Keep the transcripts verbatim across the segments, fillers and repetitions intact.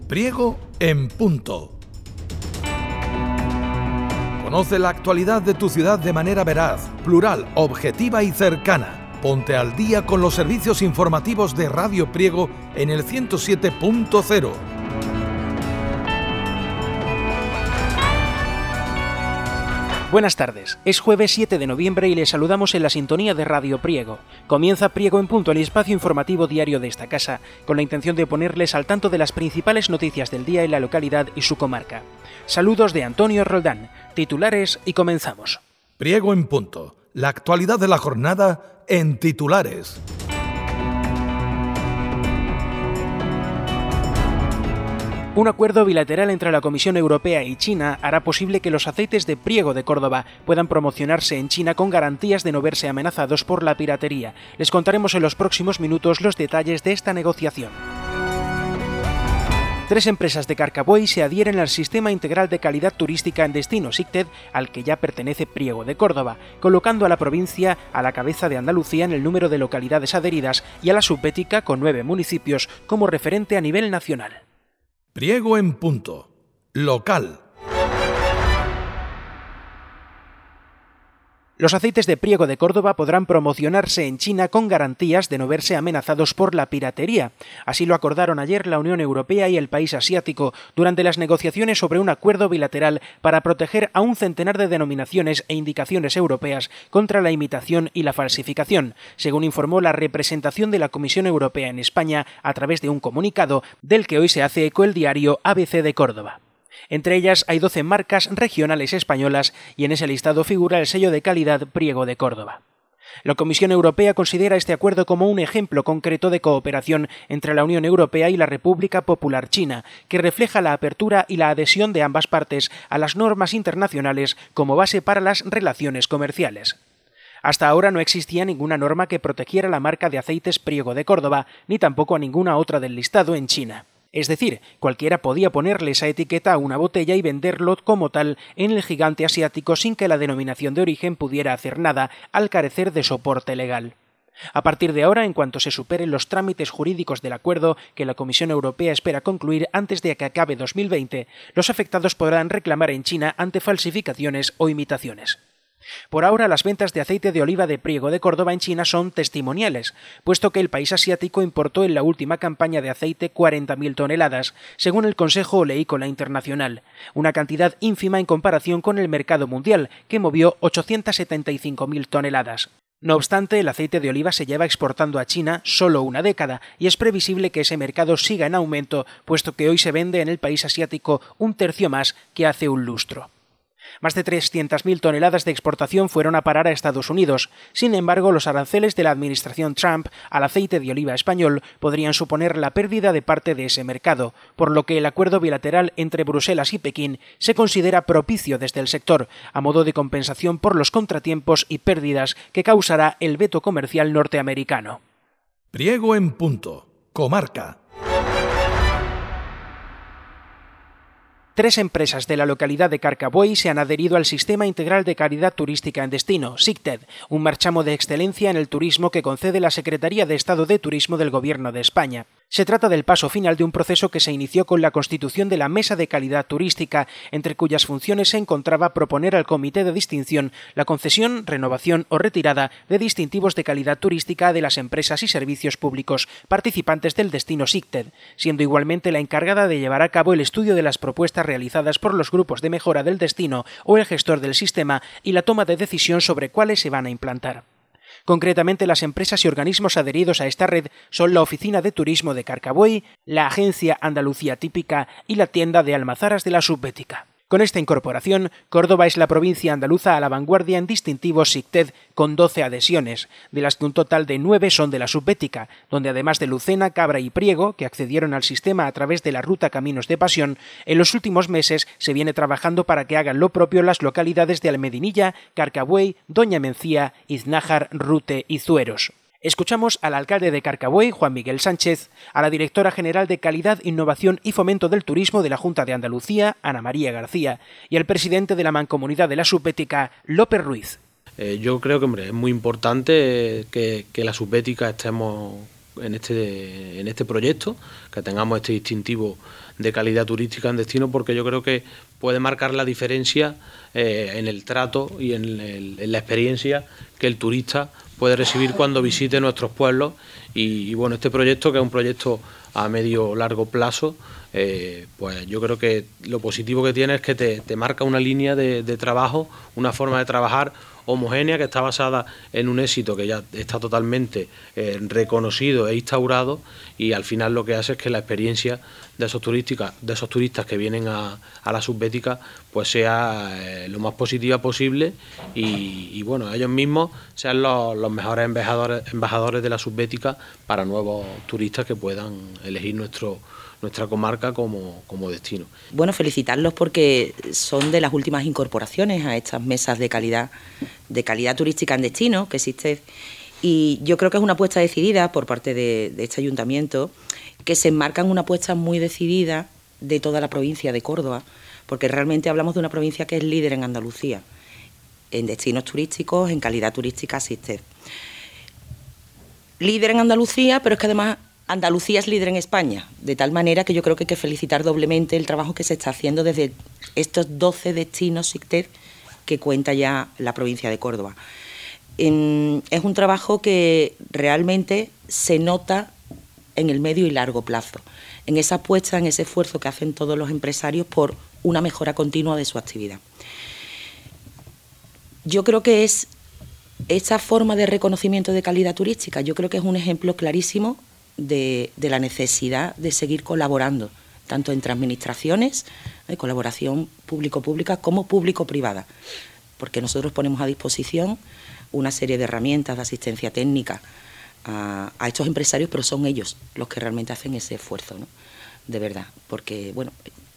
Priego en punto. Conoce la actualidad de tu ciudad de manera veraz, plural, objetiva y cercana. Ponte al día con los servicios informativos de Radio Priego en el ciento siete punto cero. Buenas tardes, es jueves siete de noviembre y les saludamos en la sintonía de Radio Priego. Comienza Priego en punto, el espacio informativo diario de esta casa, con la intención de ponerles al tanto de las principales noticias del día en la localidad y su comarca. Saludos de Antonio Roldán, titulares y comenzamos. Priego en punto, la actualidad de la jornada en titulares. Un acuerdo bilateral entre la Comisión Europea y China hará posible que los aceites de Priego de Córdoba puedan promocionarse en China con garantías de no verse amenazados por la piratería. Les contaremos en los próximos minutos los detalles de esta negociación. Tres empresas de Carcabuey se adhieren al Sistema Integral de Calidad Turística en Destino, SICTED, al que ya pertenece Priego de Córdoba, colocando a la provincia a la cabeza de Andalucía en el número de localidades adheridas y a la subbética, con nueve municipios, como referente a nivel nacional. Priego en punto. Local. Los aceites de Priego de Córdoba podrán promocionarse en China con garantías de no verse amenazados por la piratería. Así lo acordaron ayer la Unión Europea y el país asiático durante las negociaciones sobre un acuerdo bilateral para proteger a un centenar de denominaciones e indicaciones europeas contra la imitación y la falsificación, según informó la representación de la Comisión Europea en España a través de un comunicado del que hoy se hace eco el diario A B C de Córdoba. Entre ellas hay doce marcas regionales españolas y en ese listado figura el sello de calidad Priego de Córdoba. La Comisión Europea considera este acuerdo como un ejemplo concreto de cooperación entre la Unión Europea y la República Popular China, que refleja la apertura y la adhesión de ambas partes a las normas internacionales como base para las relaciones comerciales. Hasta ahora no existía ninguna norma que protegiera la marca de aceites Priego de Córdoba, ni tampoco a ninguna otra del listado en China. Es decir, cualquiera podía ponerle esa etiqueta a una botella y venderlo como tal en el gigante asiático sin que la denominación de origen pudiera hacer nada al carecer de soporte legal. A partir de ahora, en cuanto se superen los trámites jurídicos del acuerdo que la Comisión Europea espera concluir antes de que acabe dos mil veinte, los afectados podrán reclamar en China ante falsificaciones o imitaciones. Por ahora, las ventas de aceite de oliva de Priego de Córdoba en China son testimoniales, puesto que el país asiático importó en la última campaña de aceite cuarenta mil toneladas, según el Consejo Oleícola Internacional, una cantidad ínfima en comparación con el mercado mundial, que movió ochocientas setenta y cinco mil toneladas. No obstante, el aceite de oliva se lleva exportando a China solo una década y es previsible que ese mercado siga en aumento, puesto que hoy se vende en el país asiático un tercio más que hace un lustro. Más de trescientas mil toneladas de exportación fueron a parar a Estados Unidos. Sin embargo, los aranceles de la administración Trump al aceite de oliva español podrían suponer la pérdida de parte de ese mercado, por lo que el acuerdo bilateral entre Bruselas y Pekín se considera propicio desde el sector, a modo de compensación por los contratiempos y pérdidas que causará el veto comercial norteamericano. Priego en punto. Comarca. Tres empresas de la localidad de Carcabuey se han adherido al Sistema Integral de Calidad Turística en Destino, SICTED, un marchamo de excelencia en el turismo que concede la Secretaría de Estado de Turismo del Gobierno de España. Se trata del paso final de un proceso que se inició con la constitución de la Mesa de Calidad Turística, entre cuyas funciones se encontraba proponer al Comité de Distinción la concesión, renovación o retirada de distintivos de calidad turística de las empresas y servicios públicos participantes del destino SICTED, siendo igualmente la encargada de llevar a cabo el estudio de las propuestas realizadas por los grupos de mejora del destino o el gestor del sistema y la toma de decisión sobre cuáles se van a implantar. Concretamente, las empresas y organismos adheridos a esta red son la Oficina de Turismo de Carcabuey, la Agencia Andalucía Típica y la Tienda de Almazaras de la Subbética. Con esta incorporación, Córdoba es la provincia andaluza a la vanguardia en distintivos SICTED, con doce adhesiones, de las que un total de nueve son de la Subbética, donde además de Lucena, Cabra y Priego, que accedieron al sistema a través de la ruta Caminos de Pasión, en los últimos meses se viene trabajando para que hagan lo propio las localidades de Almedinilla, Carcabuey, Doña Mencía, Iznájar, Rute y Zueros. Escuchamos al alcalde de Carcabuey, Juan Miguel Sánchez, a la directora general de Calidad, Innovación y Fomento del Turismo de la Junta de Andalucía, Ana María García, y al presidente de la Mancomunidad de la Subbética, López Ruiz. Eh, yo creo que hombre, es muy importante que, que la Subbética estemos en este, en este proyecto, que tengamos este distintivo de calidad turística en destino, porque yo creo que puede marcar la diferencia eh, en el trato y en, el, en la experiencia que el turista puede recibir cuando visite nuestros pueblos. Y, y bueno, este proyecto, que es un proyecto a medio largo plazo, eh, pues yo creo que lo positivo que tiene es que te, te marca una línea de, de trabajo, una forma de trabajar homogénea, que está basada en un éxito que ya está totalmente eh, reconocido e instaurado, y al final lo que hace es que la experiencia de esos turísticas, de esos turistas que vienen a, a la Subbética pues sea eh, lo más positiva posible, y, y bueno, ellos mismos sean los, los mejores embajadores, embajadores de la Subbética para nuevos turistas que puedan elegir nuestro nuestra comarca como, como destino. Bueno, felicitarlos porque son de las últimas incorporaciones a estas mesas de calidad, de calidad turística en destino que existe, y yo creo que es una apuesta decidida por parte de, de este ayuntamiento, que se enmarca en una apuesta muy decidida de toda la provincia de Córdoba, porque realmente hablamos de una provincia que es líder en Andalucía, en destinos turísticos, en calidad turística existe. Líder en Andalucía, pero es que además Andalucía es líder en España, de tal manera que yo creo que hay que felicitar doblemente el trabajo que se está haciendo desde estos doce destinos SICTED que cuenta ya la provincia de Córdoba. En, es un trabajo que realmente se nota en el medio y largo plazo, en esa apuesta, en ese esfuerzo que hacen todos los empresarios por una mejora continua de su actividad. Yo creo que es esa forma de reconocimiento de calidad turística, yo creo que es un ejemplo clarísimo De, de la necesidad de seguir colaborando, tanto entre administraciones, de colaboración público-pública como público-privada, porque nosotros ponemos a disposición una serie de herramientas de asistencia técnica a, a estos empresarios, pero son ellos los que realmente hacen ese esfuerzo, ¿no? De verdad, porque bueno,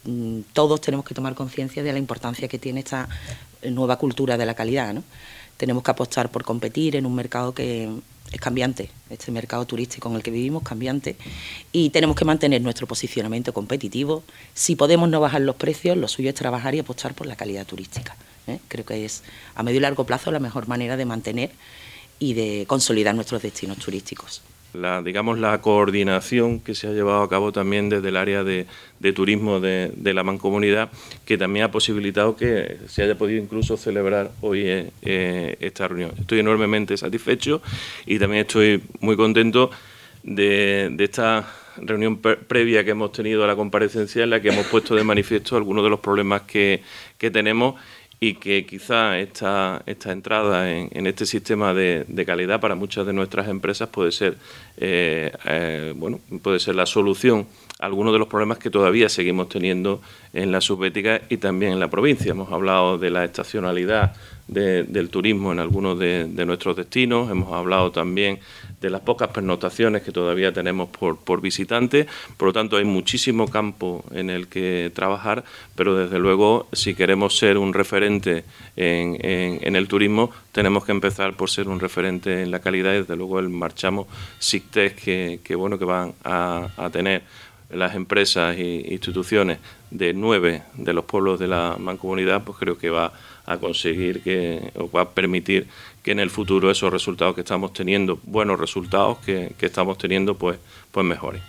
todos tenemos que tomar conciencia de la importancia que tiene esta nueva cultura de la calidad, ¿no? Tenemos que apostar por competir en un mercado que es cambiante, este mercado turístico en el que vivimos cambiante, y tenemos que mantener nuestro posicionamiento competitivo. Si podemos no bajar los precios, lo suyo es trabajar y apostar por la calidad turística, ¿eh? Creo que es a medio y largo plazo la mejor manera de mantener y de consolidar nuestros destinos turísticos. La, digamos, la coordinación que se ha llevado a cabo también desde el área de, de turismo de, de la Mancomunidad, que también ha posibilitado que se haya podido incluso celebrar hoy eh, esta reunión. Estoy enormemente satisfecho y también estoy muy contento de, de esta reunión pre previa que hemos tenido a la comparecencia, en la que hemos puesto de manifiesto algunos de los problemas que, que tenemos, y que quizá esta, esta entrada en, en este sistema de, de calidad para muchas de nuestras empresas puede ser, eh, eh, bueno, puede ser la solución a algunos de los problemas que todavía seguimos teniendo en la Subbética y también en la provincia. Hemos hablado de la estacionalidad de, del turismo en algunos de, de nuestros destinos, hemos hablado también de las pocas pernoctaciones que todavía tenemos por, por visitantes. Por lo tanto, hay muchísimo campo en el que trabajar, pero desde luego, si queremos ser un referente en, en, en el turismo, tenemos que empezar por ser un referente en la calidad, y desde luego el marchamo SICTED que, que, bueno, que van a, a tener las empresas e instituciones de nueve de los pueblos de la Mancomunidad, pues creo que va a conseguir que, o va a permitir que en el futuro esos resultados que estamos teniendo, buenos resultados que, que estamos teniendo, pues, pues mejoren.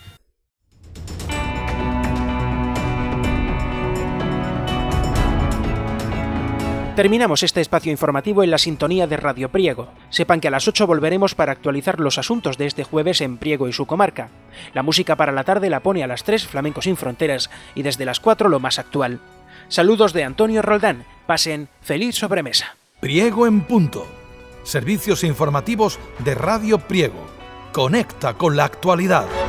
Terminamos este espacio informativo en la sintonía de Radio Priego. Sepan que a las ocho volveremos para actualizar los asuntos de este jueves en Priego y su comarca. La música para la tarde la pone a las tres Flamenco Sin Fronteras, y desde las cuatro lo más actual. Saludos de Antonio Roldán. Pasen feliz sobremesa. Priego en punto. Servicios informativos de Radio Priego. Conecta con la actualidad.